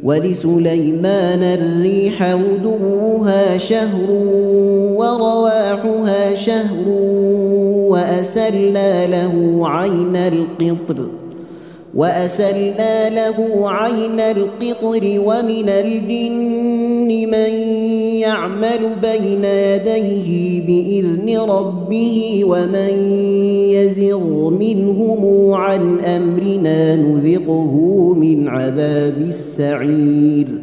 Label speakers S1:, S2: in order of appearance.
S1: ولسليمان الريح غدوها شهر ورواحها شهر وأسلنا له عين القطر ومن الجن من يعمل بين يديه بإذن ربه ومن يزغ منهم عن أمرنا نذقه من عذاب السعير